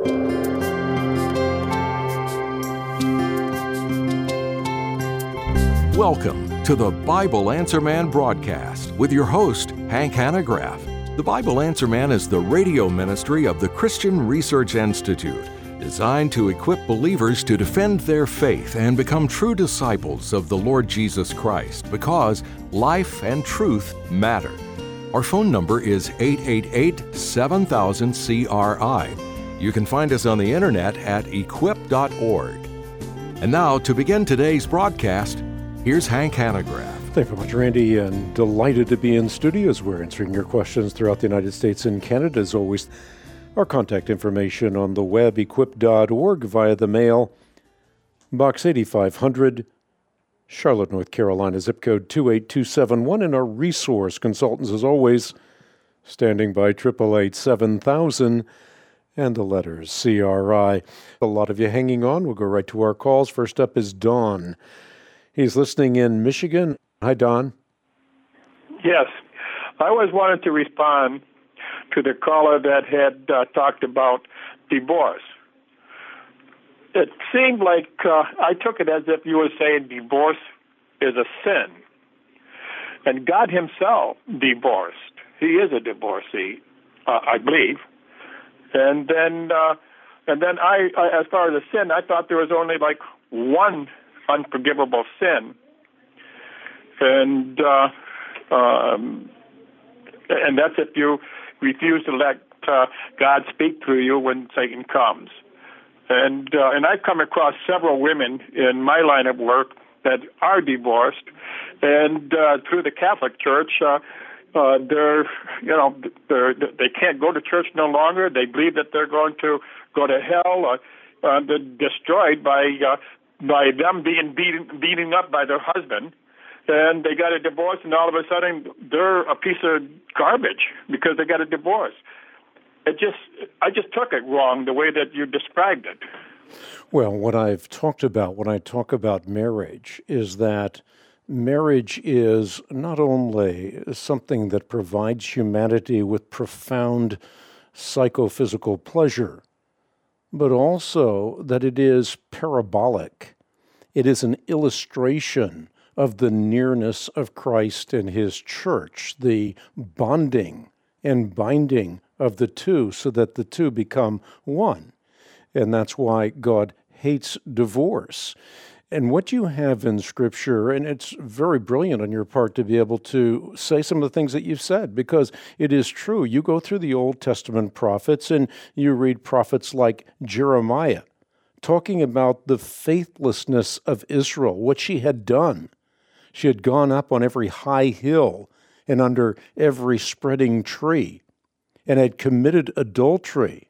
Welcome to the Bible Answer Man broadcast with your host, Hank Hanegraaff. The Bible Answer Man is the radio ministry of the Christian Research Institute, designed to equip believers to defend their faith and become true disciples of the Lord Jesus Christ, because life and truth matter. Our phone number is 888-7000-CRI. You can find us on the internet at equip.org. And now, to begin today's broadcast, here's Hank Hanegraaff. Thank you very much, Randy, and delighted to be in studios. We're answering your questions throughout the United States and Canada, as always. Our contact information on the web, equip.org, via the mail, Box 8500, Charlotte, North Carolina, zip code 28271, and our resource consultants, as always, standing by 888-7000, and the letters CRI. A lot of you hanging on. We'll go right to our calls. First up is Don. He's listening in Michigan. Hi, Don. Yes. I always wanted to respond to the caller that had talked about divorce. It seemed like I took it as if you were saying divorce is a sin. And God himself divorced. He is a divorcee, I believe. And then I, as far as a sin, I thought there was only like one unforgivable sin, and that's if you refuse to let God speak through you when Satan comes. And I've come across several women in my line of work that are divorced, and through the Catholic Church, they can't go to church no longer. They believe that they're going to go to hell, they're destroyed by them being beaten up by their husband, and they got a divorce, and all of a sudden they're a piece of garbage because they got a divorce. I just took it wrong the way that you described it. Well, what I've talked about when I talk about marriage is that marriage is not only something that provides humanity with profound psychophysical pleasure, but also that it is parabolic. It is an illustration of the nearness of Christ and his church, the bonding and binding of the two so that the two become one. And that's why God hates divorce. And what you have in Scripture, and it's very brilliant on your part to be able to say some of the things that you've said, because it is true. You go through the Old Testament prophets and you read prophets like Jeremiah, talking about the faithlessness of Israel, what she had done. She had gone up on every high hill and under every spreading tree and had committed adultery.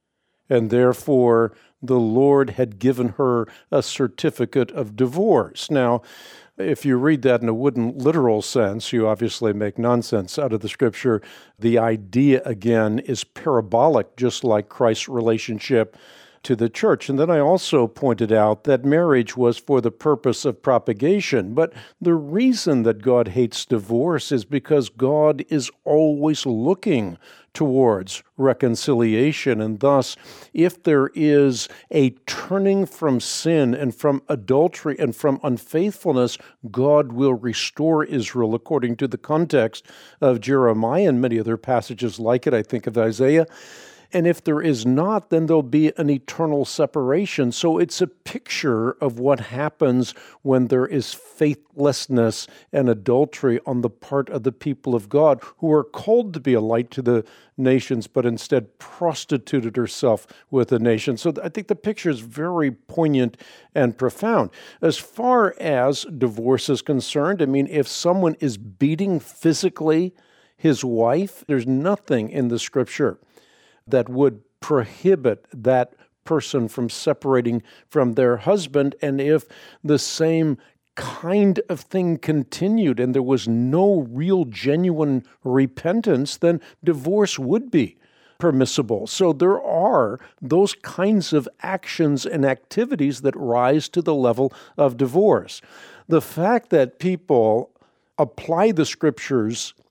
And therefore, the Lord had given her a certificate of divorce. Now, if you read that in a wooden literal sense, you obviously make nonsense out of the Scripture. The idea, again, is parabolic, just like Christ's relationship to the church. And then I also pointed out that marriage was for the purpose of propagation. But the reason that God hates divorce is because God is always looking towards reconciliation. And thus, if there is a turning from sin and from adultery and from unfaithfulness, God will restore Israel according to the context of Jeremiah and many other passages like it. I think of Isaiah. And if there is not, then there'll be an eternal separation. So it's a picture of what happens when there is faithlessness and adultery on the part of the people of God, who are called to be a light to the nations, but instead prostituted herself with the nation. So I think the picture is very poignant and profound. As far as divorce is concerned, I mean, if someone is beating physically his wife, there's nothing in the Scripture that would prohibit that person from separating from their husband. And if the same kind of thing continued and there was no real genuine repentance, then divorce would be permissible. So there are those kinds of actions and activities that rise to the level of divorce. The fact that people apply the Scriptures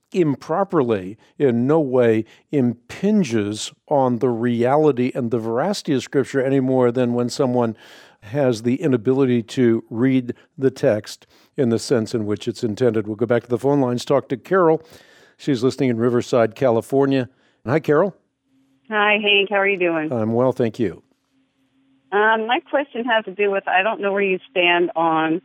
improperly in no way impinges on the reality and the veracity of Scripture any more than when someone has the inability to read the text in the sense in which it's intended. We'll go back to the phone lines, talk to Carol. She's listening in Riverside, California. Hi, Carol. Hi, Hank. How are you doing? I'm well, thank you. My question has to do with, I don't know where you stand on,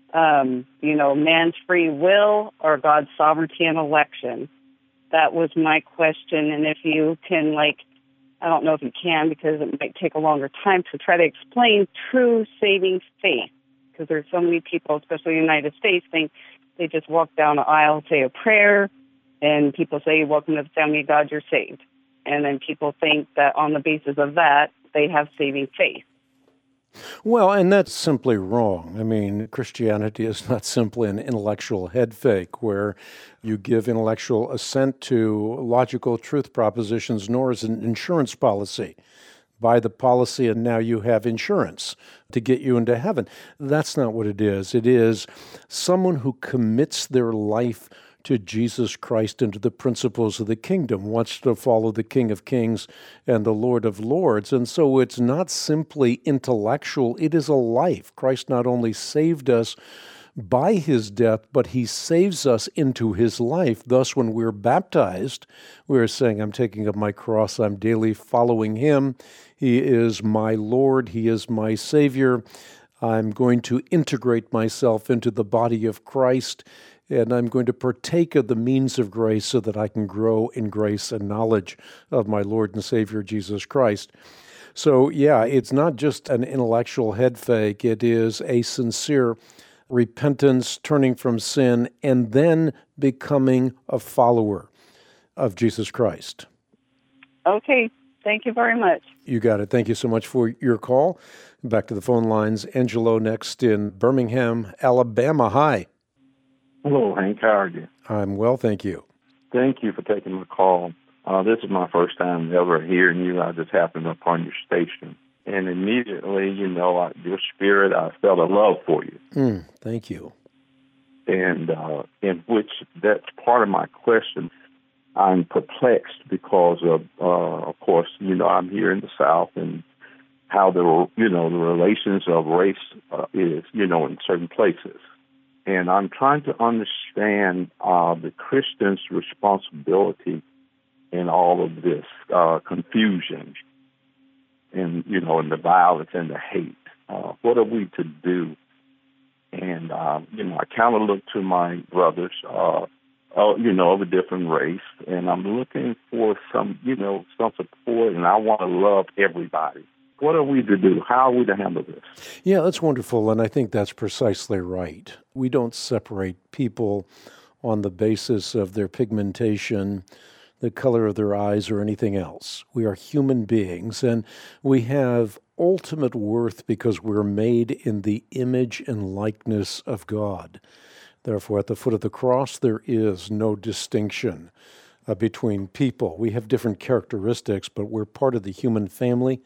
man's free will or God's sovereignty and election. That was my question. And if you can, I don't know if you can because it might take a longer time to try to explain true saving faith. Because there's so many people, especially in the United States, think they just walk down the aisle, say a prayer, and people say, welcome to the family of God, you're saved. And then people think that on the basis of that, they have saving faith. Well, and that's simply wrong. I mean, Christianity is not simply an intellectual head fake where you give intellectual assent to logical truth propositions, nor is it an insurance policy. Buy the policy and now you have insurance to get you into heaven. That's not what it is. It is someone who commits their life to Jesus Christ and to the principles of the kingdom, wants to follow the King of Kings and the Lord of Lords. And so it's not simply intellectual, it is a life. Christ not only saved us by his death, but he saves us into his life. Thus, when we're baptized, we're saying, I'm taking up my cross, I'm daily following him. He is my Lord, he is my Savior. I'm going to integrate myself into the body of Christ, and I'm going to partake of the means of grace so that I can grow in grace and knowledge of my Lord and Savior, Jesus Christ. So, yeah, it's not just an intellectual head fake. It is a sincere repentance, turning from sin, and then becoming a follower of Jesus Christ. Okay. Thank you very much. You got it. Thank you so much for your call. Back to the phone lines. Angelo next in Birmingham, Alabama. Hi. Hello, Hank. How are you? I'm well, thank you. Thank you for taking my call. This is my first time ever hearing you. I just happened upon your station. And immediately, your spirit, I felt a love for you. Thank you. And in which that's part of my question. I'm perplexed because of course, I'm here in the South and how the relations of race is, in certain places. And I'm trying to understand the Christian's responsibility in all of this confusion and, and the violence and the hate. What are we to do? And, I kind of look to my brothers, of a different race, and I'm looking for some support, and I want to love everybody. What are we to do? How are we to handle this? Yeah, that's wonderful, and I think that's precisely right. We don't separate people on the basis of their pigmentation, the color of their eyes, or anything else. We are human beings, and we have ultimate worth because we're made in the image and likeness of God. Therefore, at the foot of the cross, there is no distinction between people. We have different characteristics, but we're part of the human family,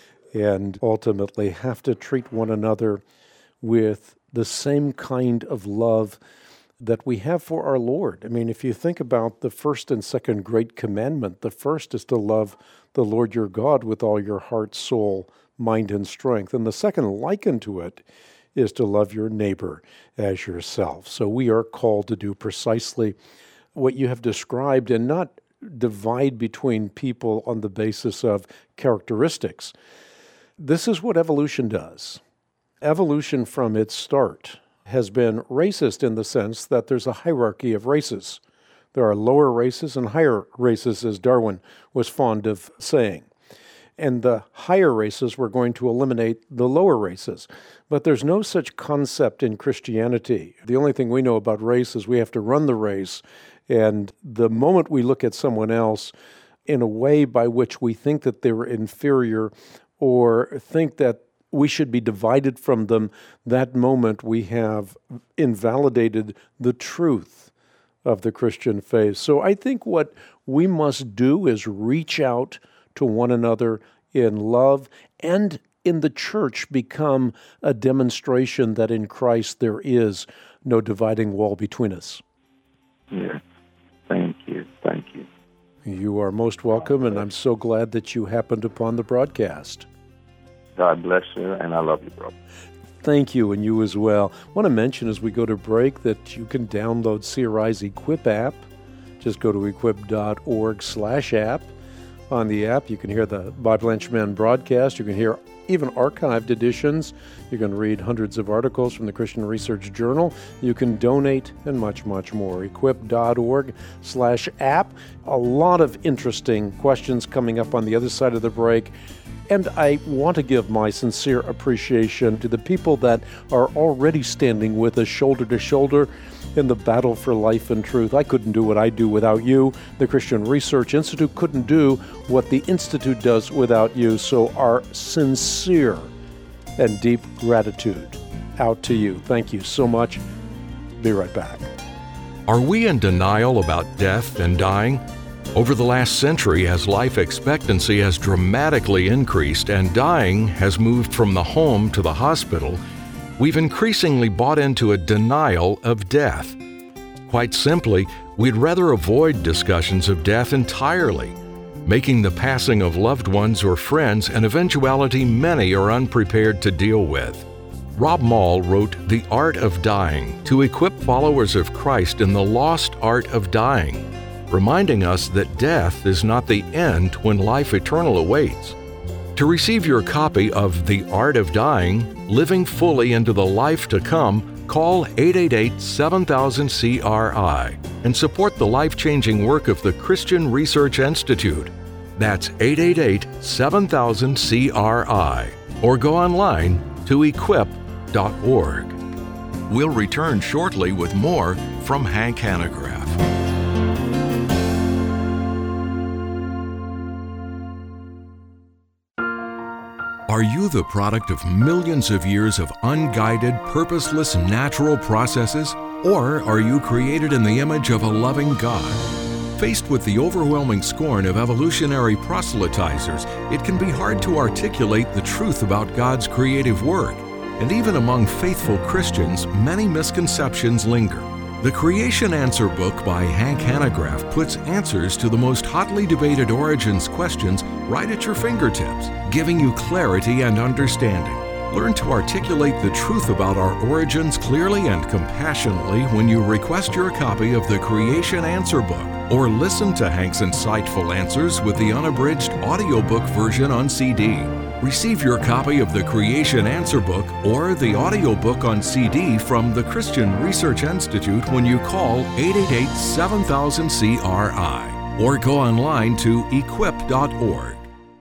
and ultimately have to treat one another with the same kind of love that we have for our Lord. I mean, if you think about the first and second great commandment, the first is to love the Lord your God with all your heart, soul, mind, and strength. And the second, likened to it, is to love your neighbor as yourself. So we are called to do precisely what you have described and not divide between people on the basis of characteristics. This is what evolution does. Evolution from its start has been racist in the sense that there's a hierarchy of races. There are lower races and higher races, as Darwin was fond of saying. And the higher races were going to eliminate the lower races. But there's no such concept in Christianity. The only thing we know about race is we have to run the race. And the moment we look at someone else in a way by which we think that they're inferior or think that we should be divided from them, that moment we have invalidated the truth of the Christian faith. So I think what we must do is reach out to one another in love, and in the church become a demonstration that in Christ there is no dividing wall between us. Yeah, thank you. Thank you. You are most welcome, and I'm so glad that you happened upon the broadcast. God bless you, and I love you, brother. Thank you, and you as well. I want to mention as we go to break that you can download CRI's Equip app. Just go to equip.org/app. On the app, you can hear the Bible Answer Man broadcast. You can hear even archived editions. You can read hundreds of articles from the Christian Research Journal. You can donate and much, much more. Equip.org/app. A lot of interesting questions coming up on the other side of the break. And I want to give my sincere appreciation to the people that are already standing with us shoulder to shoulder in the battle for life and truth. I couldn't do what I do without you. The Christian Research Institute couldn't do what the Institute does without you. So our sincere and deep gratitude out to you. Thank you so much. Be right back. Are we in denial about death and dying? Over the last century, as life expectancy has dramatically increased and dying has moved from the home to the hospital, we've increasingly bought into a denial of death. Quite simply, we'd rather avoid discussions of death entirely, making the passing of loved ones or friends an eventuality many are unprepared to deal with. Rob Moll wrote The Art of Dying to equip followers of Christ in the lost art of dying, reminding us that death is not the end when life eternal awaits. To receive your copy of The Art of Dying, Living Fully into the Life to Come, call 888-7000-CRI and support the life-changing work of the Christian Research Institute. That's 888-7000-CRI, or go online to equip.org. We'll return shortly with more from Hank Hanegraaff. Are you the product of millions of years of unguided, purposeless, natural processes? Or are you created in the image of a loving God? Faced with the overwhelming scorn of evolutionary proselytizers, it can be hard to articulate the truth about God's creative work. And even among faithful Christians, many misconceptions linger. The Creation Answer book by Hank Hanegraaff puts answers to the most hotly debated origins questions right at your fingertips, giving you clarity and understanding. Learn to articulate the truth about our origins clearly and compassionately when you request your copy of the Creation Answer book, or listen to Hank's insightful answers with the unabridged audiobook version on CD. Receive your copy of the Creation Answer book or the audiobook on CD from the Christian Research Institute when you call 888-7000-CRI or go online to equip.org.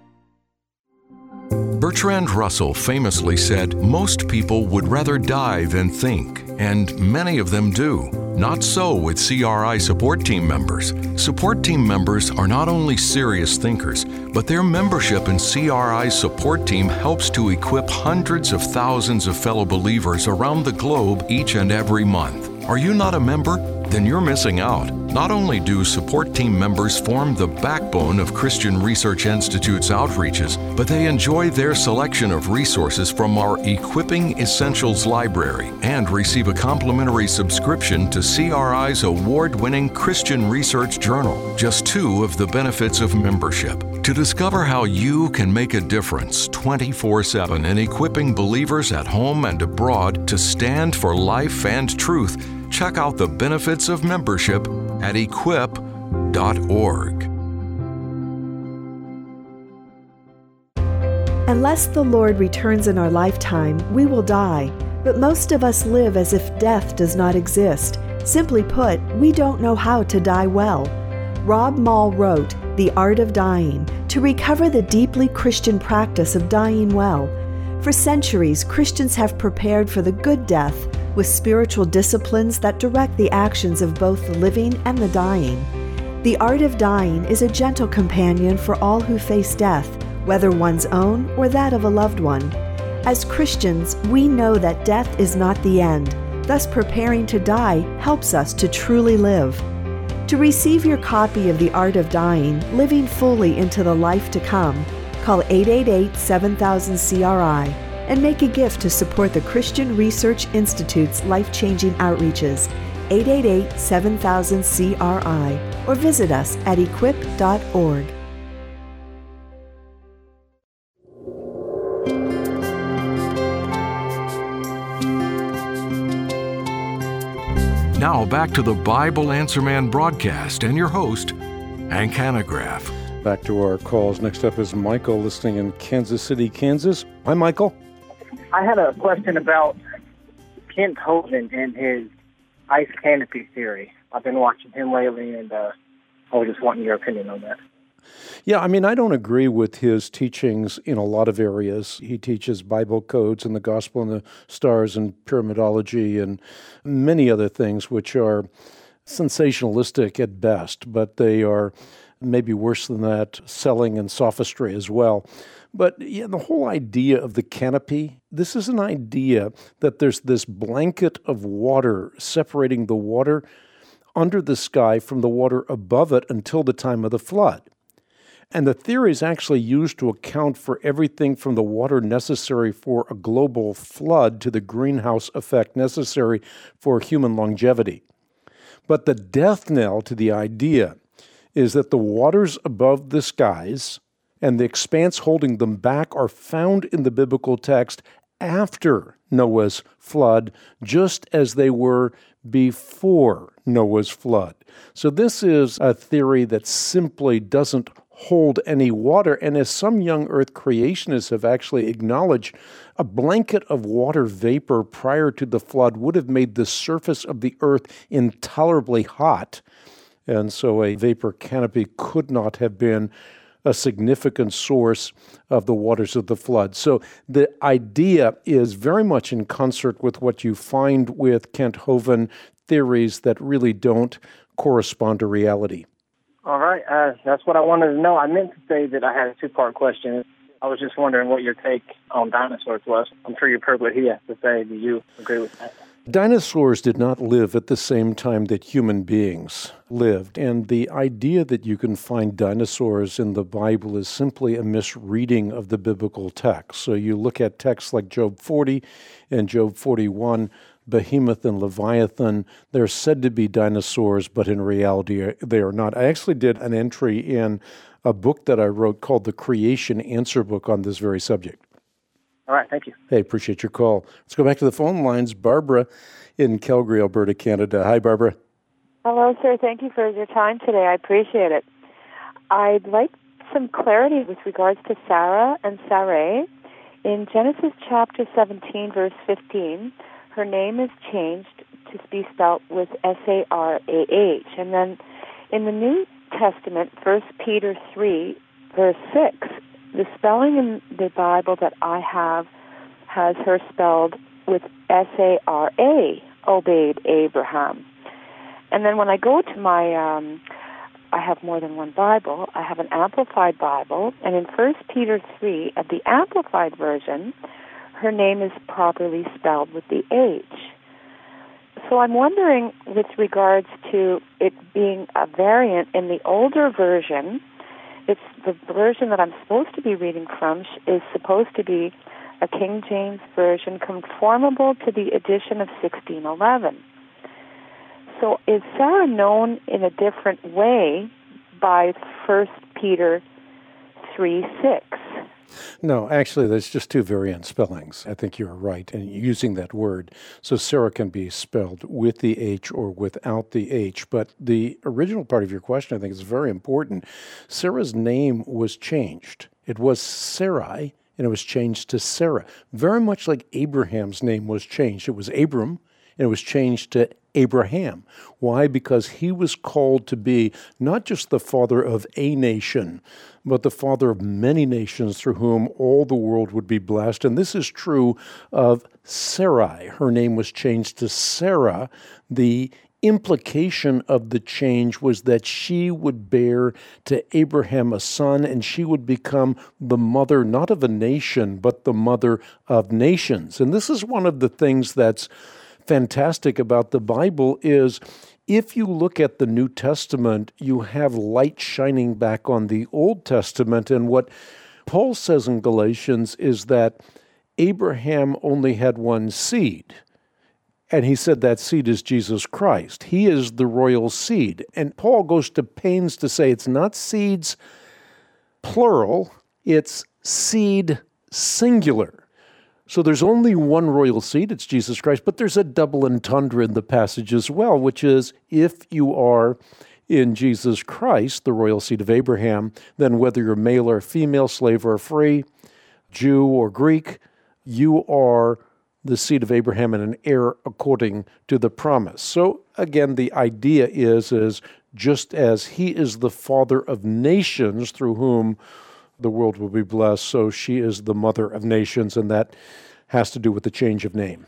Bertrand Russell famously said, "Most people would rather die than think," and many of them do. Not so with CRI support team members. Support team members are not only serious thinkers, but their membership in CRI's support team helps to equip hundreds of thousands of fellow believers around the globe each and every month. Are you not a member? Then you're missing out. Not only do support team members form the backbone of Christian Research Institute's outreaches, but they enjoy their selection of resources from our Equipping Essentials library and receive a complimentary subscription to CRI's award-winning Christian Research Journal, just two of the benefits of membership. To discover how you can make a difference 24/7 in equipping believers at home and abroad to stand for life and truth, check out the benefits of membership at equip.org. Unless the Lord returns in our lifetime, we will die. But most of us live as if death does not exist. Simply put, we don't know how to die well. Rob Moll wrote The Art of Dying to recover the deeply Christian practice of dying well. For centuries, Christians have prepared for the good death with spiritual disciplines that direct the actions of both the living and the dying. The Art of Dying is a gentle companion for all who face death, whether one's own or that of a loved one. As Christians, we know that death is not the end, thus preparing to die helps us to truly live. To receive your copy of The Art of Dying, Living Fully into the Life to Come, call 888-7000-CRI and make a gift to support the Christian Research Institute's life-changing outreaches, 888-7000-CRI. or visit us at equip.org. Now back to the Bible Answer Man broadcast and your host, Hank Hanegraaff. Back to our calls. Next up is Michael, listening in Kansas City, Kansas. Hi, Michael. I had a question about Kent Hovind and his ice canopy theory. I've been watching him lately, and I was just wanting your opinion on that. Yeah, I don't agree with his teachings in a lot of areas. He teaches Bible codes and the gospel and the stars and pyramidology and many other things which are sensationalistic at best, but they are maybe worse than that, selling and sophistry as well. But yeah, the whole idea of the canopy, this is an idea that there's this blanket of water separating the water under the sky from the water above it until the time of the flood. And the theory is actually used to account for everything from the water necessary for a global flood to the greenhouse effect necessary for human longevity. But the death knell to the idea is that the waters above the skies and the expanse holding them back are found in the biblical text after Noah's flood, just as they were before Noah's flood. So this is a theory that simply doesn't hold any water, and as some young earth creationists have actually acknowledged, a blanket of water vapor prior to the flood would have made the surface of the earth intolerably hot, and so a vapor canopy could not have been a significant source of the waters of the flood. So the idea is very much in concert with what you find with Kent Hovind theories that really don't correspond to reality. All right, that's what I wanted to know. I meant to say that I had a two-part question. I was just wondering what your take on dinosaurs was. I'm sure you've heard what he has to say. Do you agree with that? Dinosaurs did not live at the same time that human beings lived, and the idea that you can find dinosaurs in the Bible is simply a misreading of the biblical text. So you look at texts like Job 40 and Job 41, Behemoth and Leviathan, they're said to be dinosaurs, but in reality they are not. I actually did an entry in a book that I wrote called The Creation Answer Book on this very subject. All right, thank you. Hey, appreciate your call. Let's go back to the phone lines. Barbara in Calgary, Alberta, Canada. Hi, Barbara. Hello, sir. Thank you for your time today. I appreciate it. I'd like some clarity with regards to Sarah and Sarai. In Genesis chapter 17, verse 15, her name is changed to be spelled with S-A-R-A-H. And then in the New Testament, 1 Peter 3, verse 6, the spelling in the Bible that I have has her spelled with S-A-R-A, obeyed Abraham. And then when I go to my, I have more than one Bible. I have an Amplified Bible, and in 1 Peter 3, at the Amplified version, her name is properly spelled with the H. So I'm wondering, with regards to it being a variant in the older version, it's the version that I'm supposed to be reading from is supposed to be a King James version conformable to the edition of 1611. So is Sarah known in a different way by 1 Peter 3:6? No, actually, there's just two variant spellings. I think you're right in using that word. So Sarah can be spelled with the H or without the H. But the original part of your question, I think, is very important. Sarah's name was changed. It was Sarai, and it was changed to Sarah. Very much like Abraham's name was changed. It was Abram, and it was changed to Abraham. Why? Because he was called to be not just the father of a nation, but the father of many nations through whom all the world would be blessed. And this is true of Sarai. Her name was changed to Sarah. The implication of the change was that she would bear to Abraham a son, and she would become the mother not of a nation, but the mother of nations. And this is one of the things that's fantastic about the Bible is if you look at the New Testament, you have light shining back on the Old Testament. And what Paul says in Galatians is that Abraham only had one seed, And he said that seed is Jesus Christ. He is the royal seed. And Paul goes to pains to say it's not seeds plural, it's seed singular. So there's only one royal seed, it's Jesus Christ, but there's a double entendre in the passage as well, which is if you are in Jesus Christ, the royal seed of Abraham, then whether you're male or female, slave or free, Jew or Greek, you are the seed of Abraham and an heir according to the promise. So again, the idea is just as he is the father of nations through whom the world will be blessed, so she is the mother of nations, and that has to do with the change of name.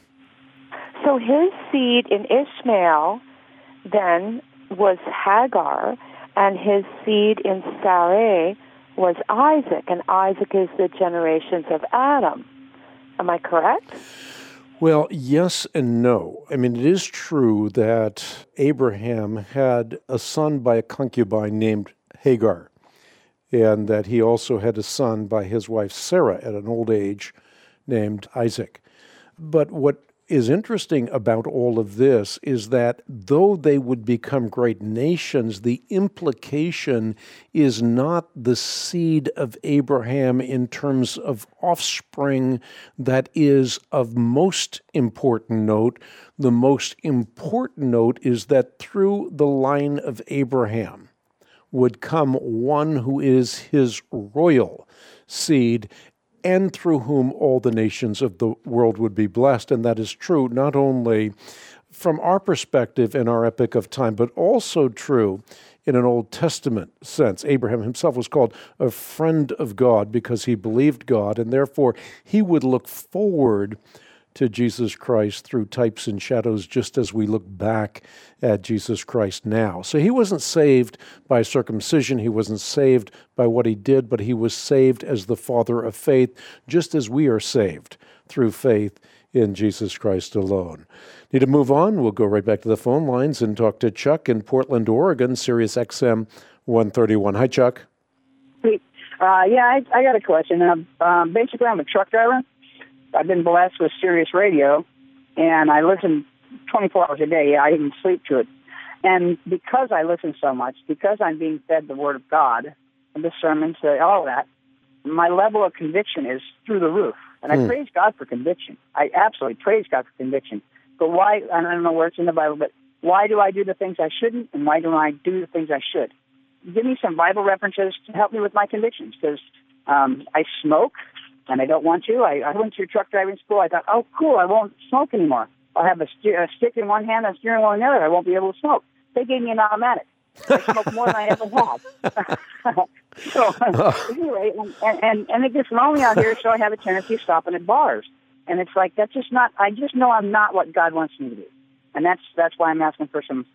So his seed in Ishmael then was Hagar, and his seed in Sarai was Isaac, and Isaac is the generations of Adam. Am I correct? Well, yes and no. I mean, it is true that Abraham had a son by a concubine named Hagar, and that he also had a son by his wife Sarah at an old age named Isaac. But what is interesting about all of this is that though they would become great nations, the implication is not the seed of Abraham in terms of offspring that is of most important note. The most important note is that through the line of Abraham would come one who is his royal seed, and through whom all the nations of the world would be blessed. And that is true not only from our perspective in our epoch of time, but also true in an Old Testament sense. Abraham himself was called a friend of God because he believed God, and therefore he would look forward to Jesus Christ through types and shadows, just as we look back at Jesus Christ now. So he wasn't saved by circumcision, he wasn't saved by what he did, but he was saved as the father of faith, just as we are saved through faith in Jesus Christ alone. Need to move on? We'll go right back to the phone lines and talk to Chuck in Portland, Oregon, Sirius XM 131. Hi, Chuck. I got a question. Basically, I'm a truck driver. I've been blessed with Sirius Radio, and I listen 24 hours a day. I even sleep to it. And because I listen so much, because I'm being fed the Word of God, and the sermons, all that, my level of conviction is through the roof. And I praise God for conviction. I absolutely praise God for conviction. But why, I don't know where it's in the Bible, but why do I do the things I shouldn't, and why don't I do the things I should? Give me some Bible references to help me with my convictions, because I smoke, and I don't want to. I went through truck driving school. I thought, oh, cool, I won't smoke anymore. I'll have a stick in one hand and a steering wheel in the other. I won't be able to smoke. They gave me an automatic. I smoke more than I ever had. So anyway, and it gets lonely out here, so I have a tendency of stopping at bars. And it's like, that's just not, I just know I'm not what God wants me to be. And that's why I'm asking for some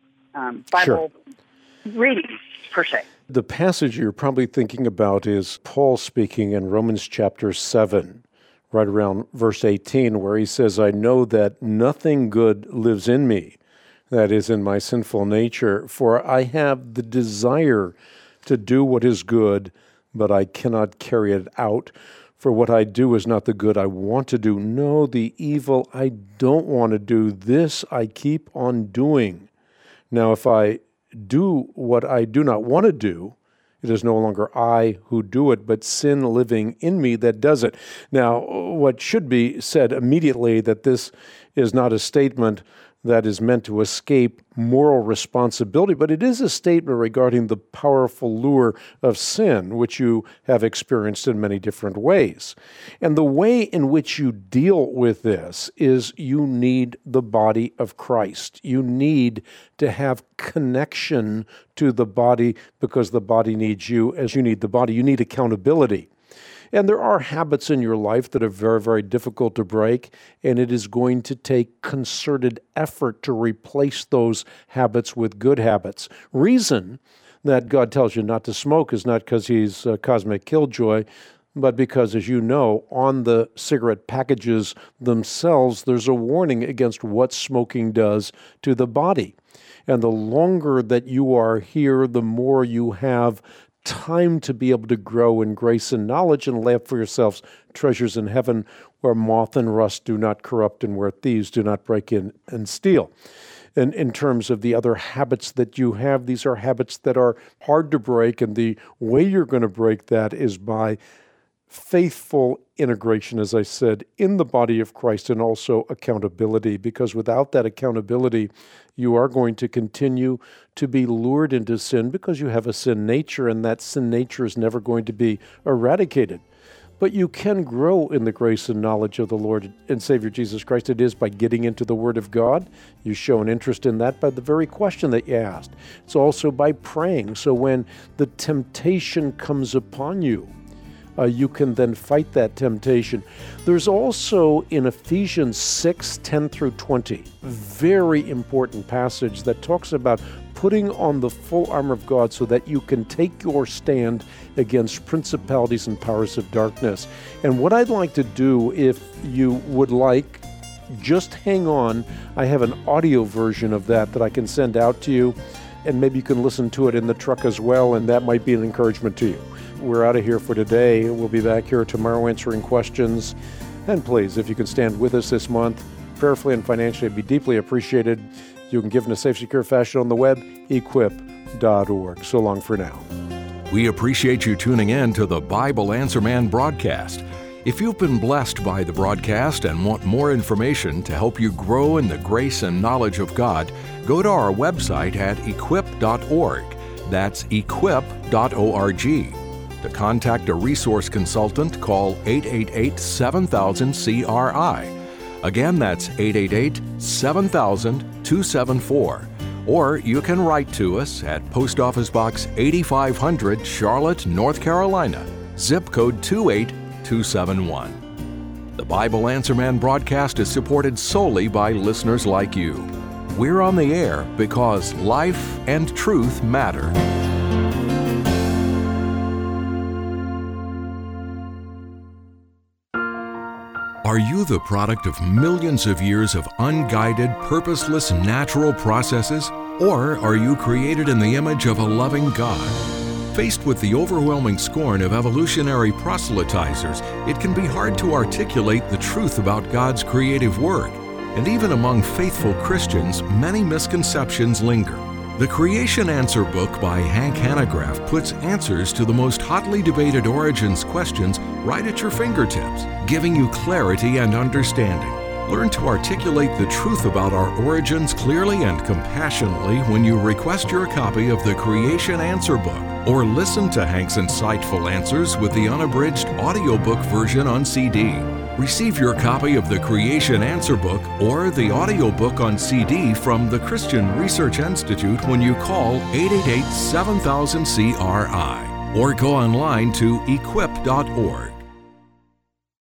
Bible reading, per se. The passage you're probably thinking about is Paul speaking in Romans chapter 7, right around verse 18, where he says, I know that nothing good lives in me, that is, in my sinful nature, for I have the desire to do what is good, but I cannot carry it out. For what I do is not the good I want to do. No, the evil I don't want to do, this I keep on doing. Now, if I do what I do not want to do, it is no longer I who do it, but sin living in me that does it. Now, what should be said immediately that this is not a statement that is meant to escape moral responsibility, but it is a statement regarding the powerful lure of sin, which you have experienced in many different ways. And the way in which you deal with this is you need the body of Christ. You need to have connection to the body because the body needs you as you need the body. You need accountability. And there are habits in your life that are very, very difficult to break, and it is going to take concerted effort to replace those habits with good habits. Reason that God tells you not to smoke is not because he's a cosmic killjoy, but because, as you know, on the cigarette packages themselves, there's a warning against what smoking does to the body. And the longer that you are here, the more you have time to be able to grow in grace and knowledge and lay up for yourselves treasures in heaven where moth and rust do not corrupt and where thieves do not break in and steal. And in terms of the other habits that you have, these are habits that are hard to break, and the way you're going to break that is by faithful integration, as I said, in the body of Christ, and also accountability, because without that accountability, you are going to continue to be lured into sin because you have a sin nature, and that sin nature is never going to be eradicated. But you can grow in the grace and knowledge of the Lord and Savior Jesus Christ. It is by getting into the Word of God. You show an interest in that by the very question that you asked. It's also by praying. So when the temptation comes upon you, you can then fight that temptation. There's also in Ephesians 6:10-20, very important passage that talks about putting on the full armor of God so that you can take your stand against principalities and powers of darkness. And what I'd like to do, if you would like, just hang on. I have an audio version of that I can send out to you, and maybe you can listen to it in the truck as well, and that might be an encouragement to you. We're out of here for today. We'll be back here tomorrow answering questions. And please, if you can stand with us this month, prayerfully and financially, it'd be deeply appreciated. You can give in a safe, secure fashion on the web, equip.org. So long for now. We appreciate you tuning in to the Bible Answer Man broadcast. If you've been blessed by the broadcast and want more information to help you grow in the grace and knowledge of God, go to our website at equip.org. That's equip.org. To contact a resource consultant, call 888-7000-CRI. Again, that's 888-7000-274. Or you can write to us at Post Office Box 8500, Charlotte, North Carolina, zip code 28271. The Bible Answer Man broadcast is supported solely by listeners like you. We're on the air because life and truth matter. Are you the product of millions of years of unguided, purposeless, natural processes? Or are you created in the image of a loving God? Faced with the overwhelming scorn of evolutionary proselytizers, it can be hard to articulate the truth about God's creative work. And even among faithful Christians, many misconceptions linger. The Creation Answer book by Hank Hanegraaff puts answers to the most hotly debated origins questions right at your fingertips, giving you clarity and understanding. Learn to articulate the truth about our origins clearly and compassionately when you request your copy of the Creation Answer book, or listen to Hank's insightful answers with the unabridged audiobook version on CD. Receive your copy of the Creation Answer book or the audiobook on CD from the Christian Research Institute when you call 888-7000-CRI or go online to equip.org.